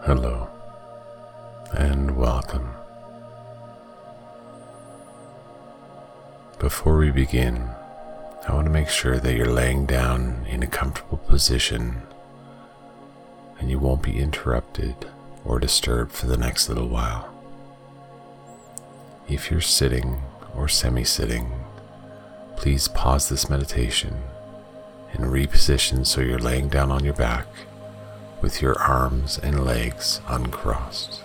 Hello and welcome. Before we begin, I want to make sure that you're laying down in a comfortable position and you won't be interrupted or disturbed for the next little while. If you're sitting or semi-sitting, please pause this meditation and reposition so you're laying down on your back with your arms and legs uncrossed.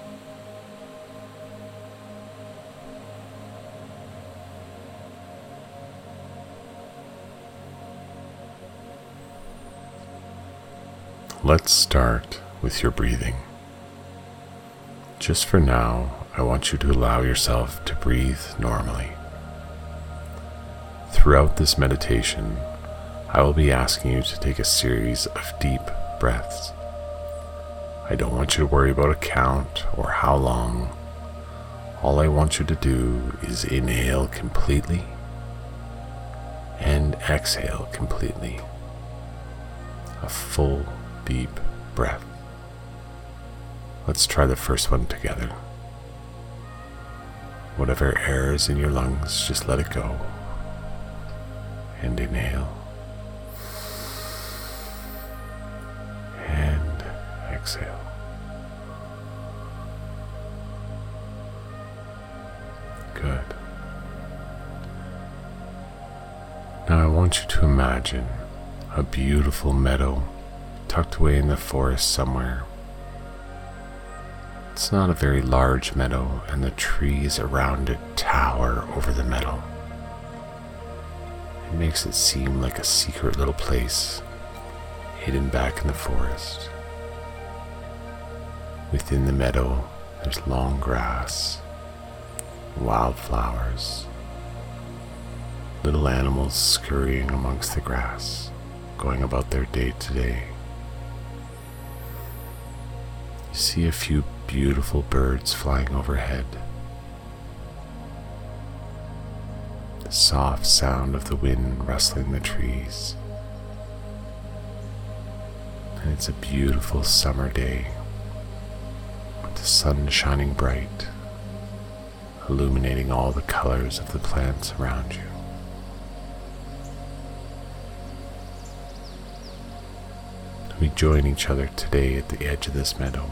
Let's start with your breathing. Just for now, I want you to allow yourself to breathe normally. Throughout this meditation, I will be asking you to take a series of deep breaths. I don't want you to worry about a count or how long. All I want you to do is inhale completely and exhale completely. A full, deep breath. Let's try the first one together. Whatever air is in your lungs, just let it go. And inhale. And exhale. Good. Now I want you to imagine a beautiful meadow tucked away in the forest somewhere. It's not a very large meadow, and the trees around it tower over the meadow. It makes it seem like a secret little place hidden back in the forest. Within the meadow, there's long grass, wildflowers, little animals scurrying amongst the grass, going about their day to day. You see a few beautiful birds flying overhead. The soft sound of the wind rustling the trees. And it's a beautiful summer day with the sun shining bright, illuminating all the colors of the plants around you. We join each other today at the edge of this meadow,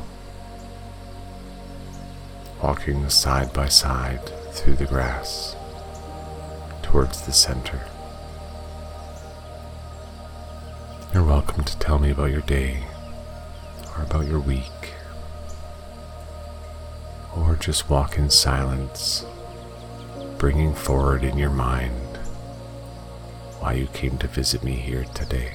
walking side by side through the grass towards the center. You're welcome to tell me about your day, or about your week, or just walk in silence, bringing forward in your mind why you came to visit me here today.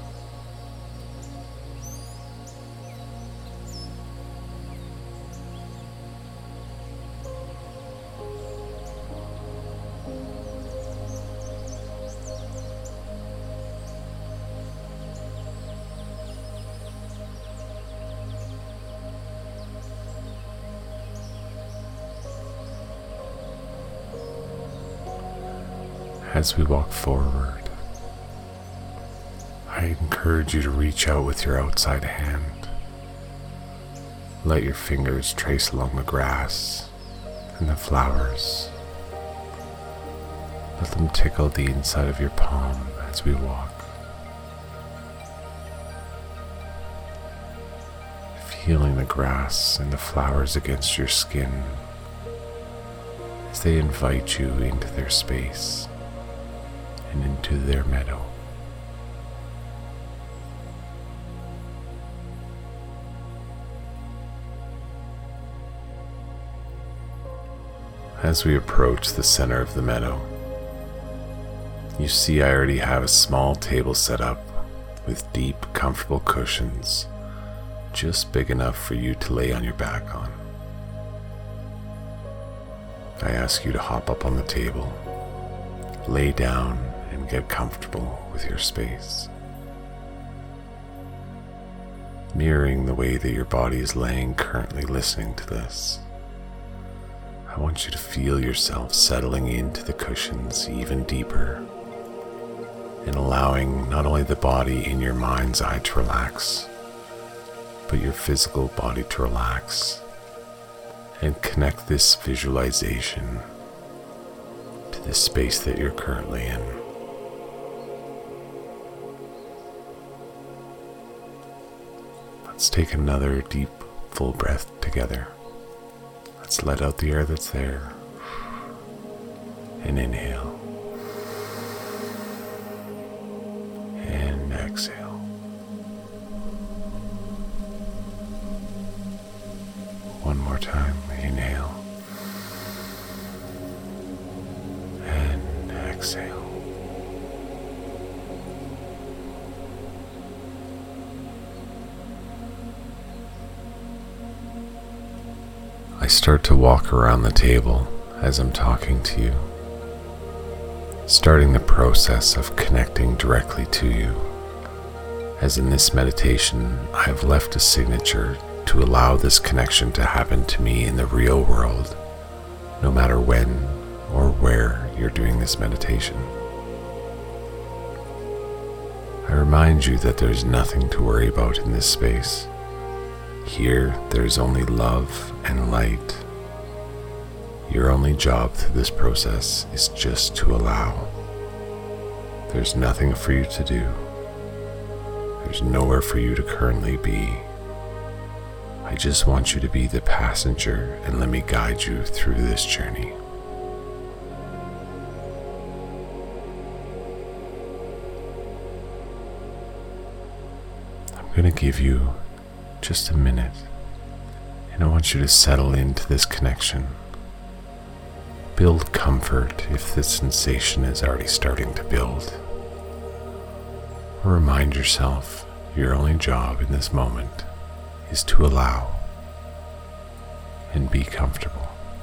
As we walk forward, I encourage you to reach out with your outside hand. Let your fingers trace along the grass and the flowers. Let them tickle the inside of your palm as we walk. Feeling the grass and the flowers against your skin as they invite you into their space and into their meadow. As we approach the center of the meadow, you see I already have a small table set up with deep, comfortable cushions, just big enough for you to lay on your back on. I ask you to hop up on the table, lay down, and get comfortable with your space. Mirroring the way that your body is laying currently listening to this, I want you to feel yourself settling into the cushions even deeper and allowing not only the body in your mind's eye to relax, but your physical body to relax, and connect this visualization to the space that you're currently in. Let's take another deep, full breath together. Let's let out the air that's there, and inhale, and exhale. One more time, inhale, and exhale. I start to walk around the table as I'm talking to you, starting the process of connecting directly to you. As in this meditation, I have left a signature to allow this connection to happen to me in the real world, no matter when or where you're doing this meditation. I remind you that there's nothing to worry about in this space. Here, there's only love and light. Your only job through this process is just to allow. There's nothing for you to do. There's nowhere for you to currently be. I just want you to be the passenger and let me guide you through this journey. I'm going to give you just a minute, and I want you to settle into this connection. Build comfort if this sensation is already starting to build. Remind yourself your only job in this moment is to allow and be comfortable.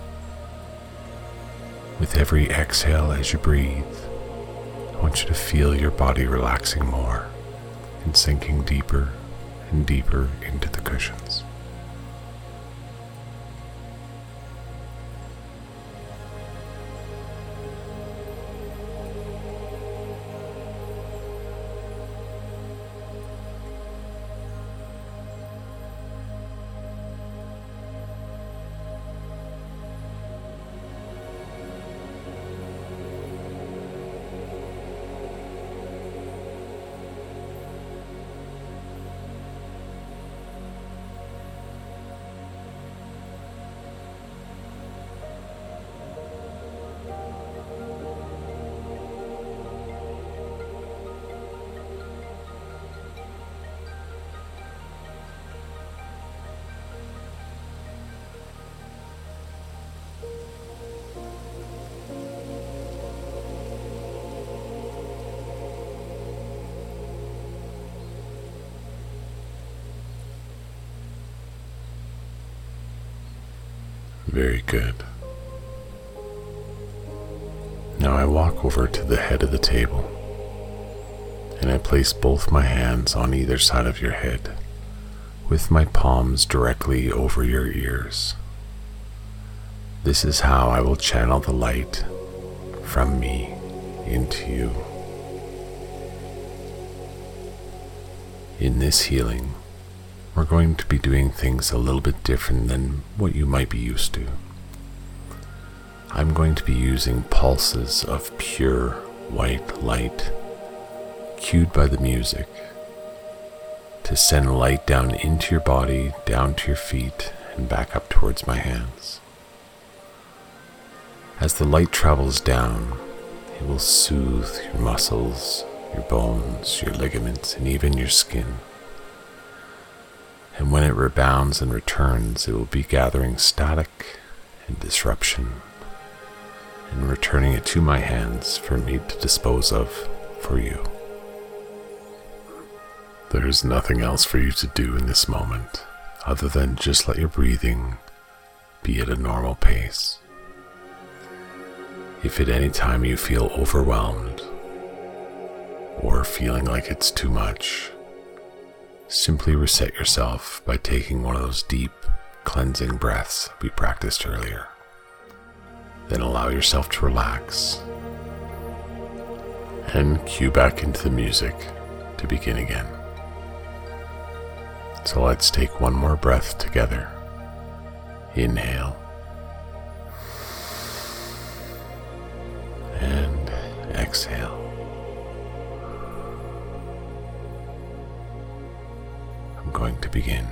With every exhale as you breathe, I want you to feel your body relaxing more and sinking deeper and deeper into the cushions. Very good. Now I walk over to the head of the table, and I place both my hands on either side of your head, with my palms directly over your ears. This is how I will channel the light from me into you. In this healing, we're going to be doing things a little bit different than what you might be used to. I'm going to be using pulses of pure white light, cued by the music, to send light down into your body, down to your feet, and back up towards my hands. As the light travels down, it will soothe your muscles, your bones, your ligaments, and even your skin. And when it rebounds and returns, it will be gathering static and disruption and returning it to my hands for me to dispose of for you. There is nothing else for you to do in this moment other than just let your breathing be at a normal pace. If at any time you feel overwhelmed or feeling like it's too much, simply reset yourself by taking one of those deep, cleansing breaths we practiced earlier. Then allow yourself to relax and cue back into the music to begin again. So let's take one more breath together. Inhale. And exhale. I'm going to begin.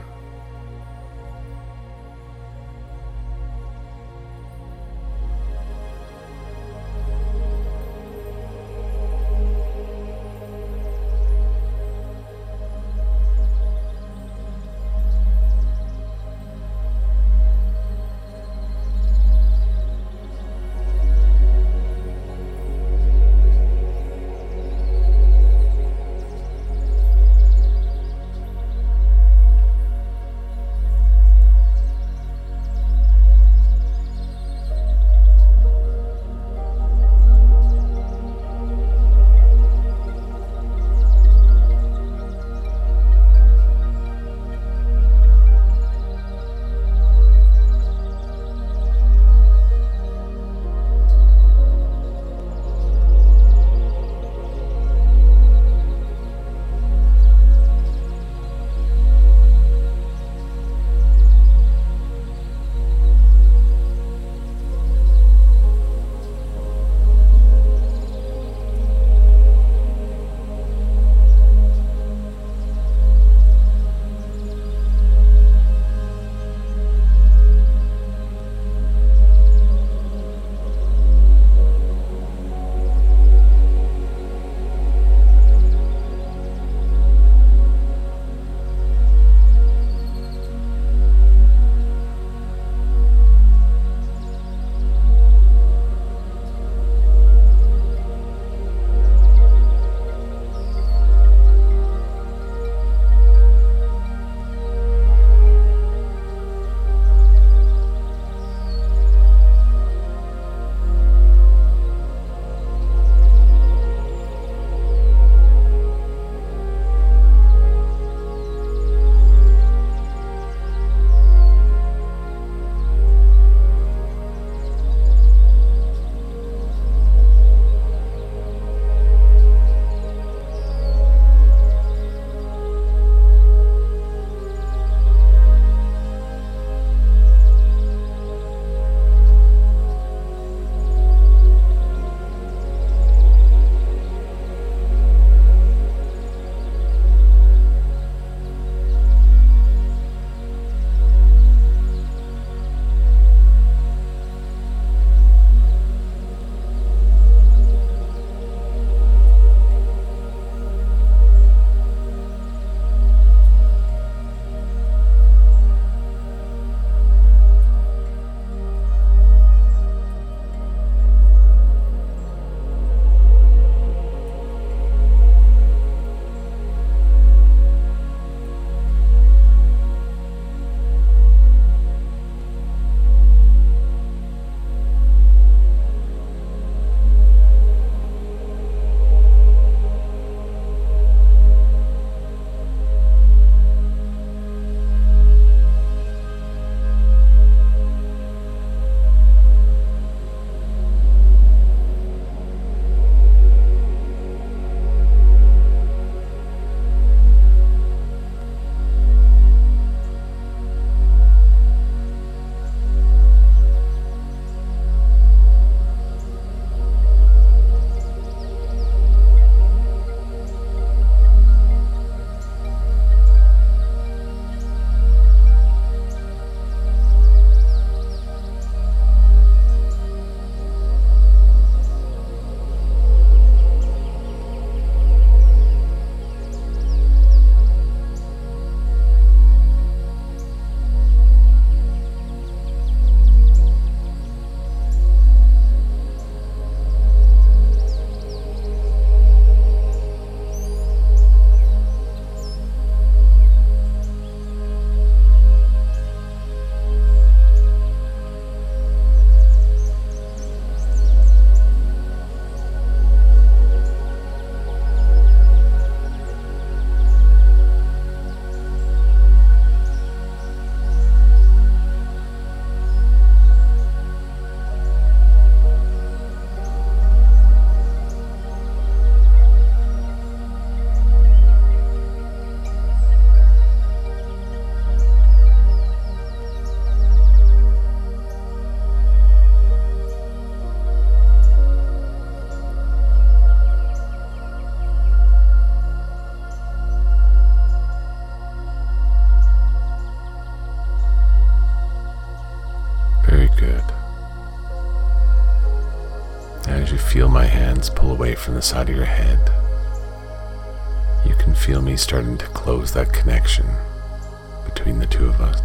As you feel my hands pull away from the side of your head, you can feel me starting to close that connection between the two of us.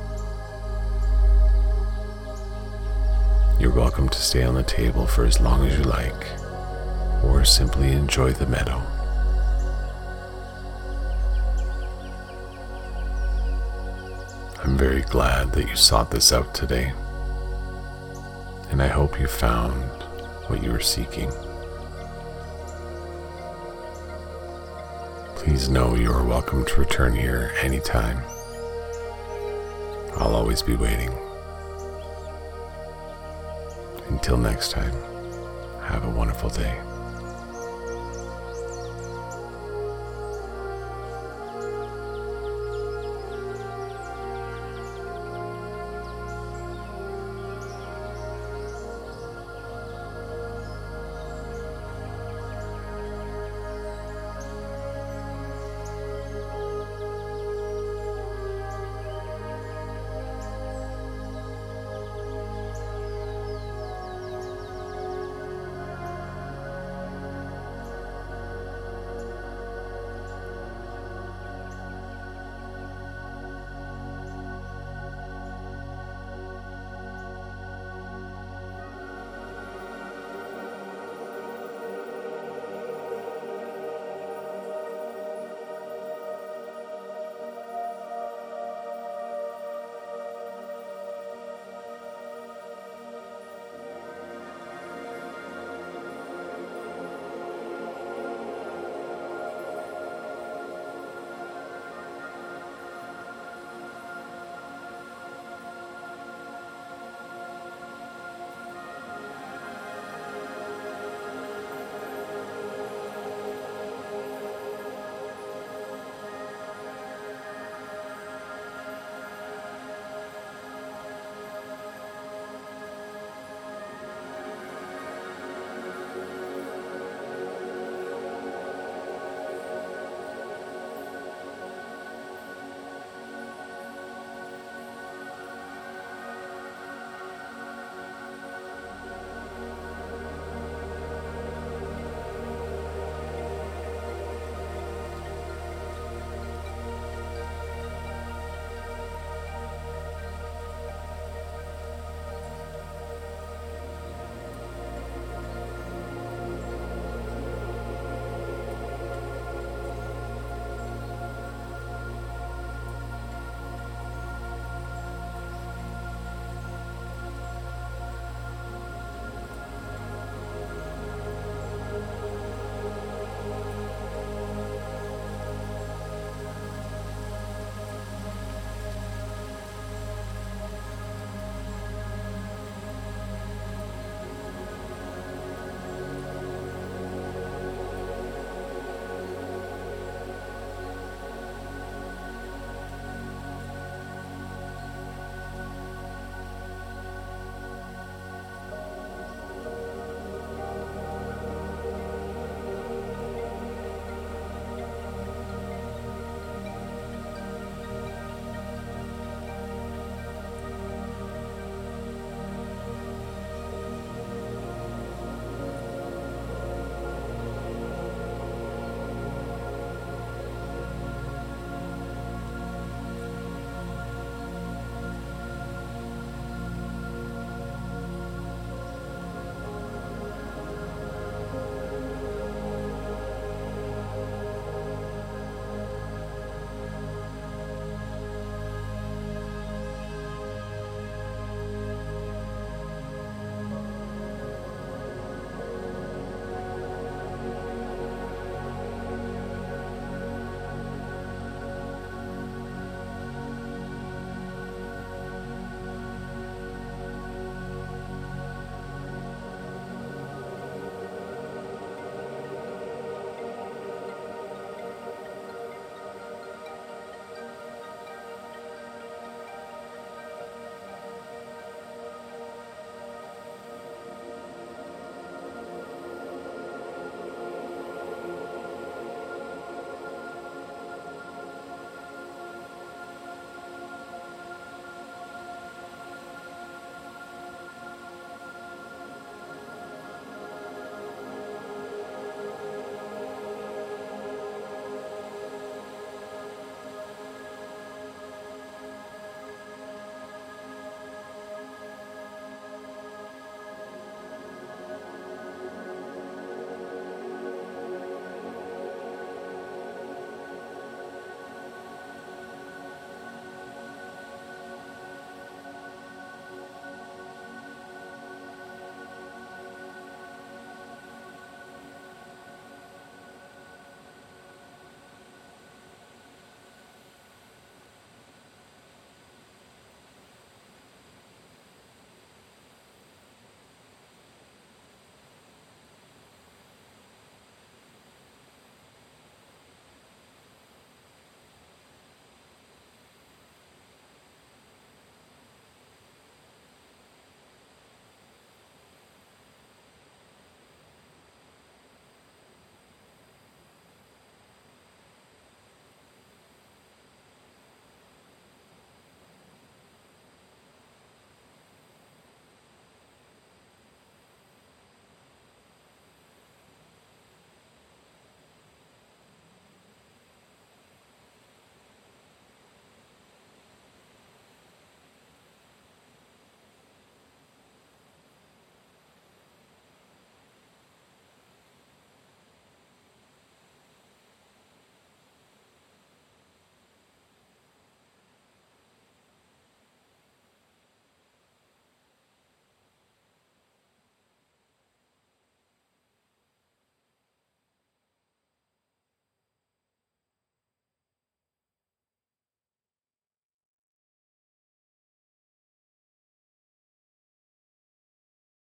You're welcome to stay on the table for as long as you like, or simply enjoy the meadow. I'm very glad that you sought this out today, and I hope you found what you were seeking. Please know you are welcome to return here anytime. I'll always be waiting. Until next time, have a wonderful day.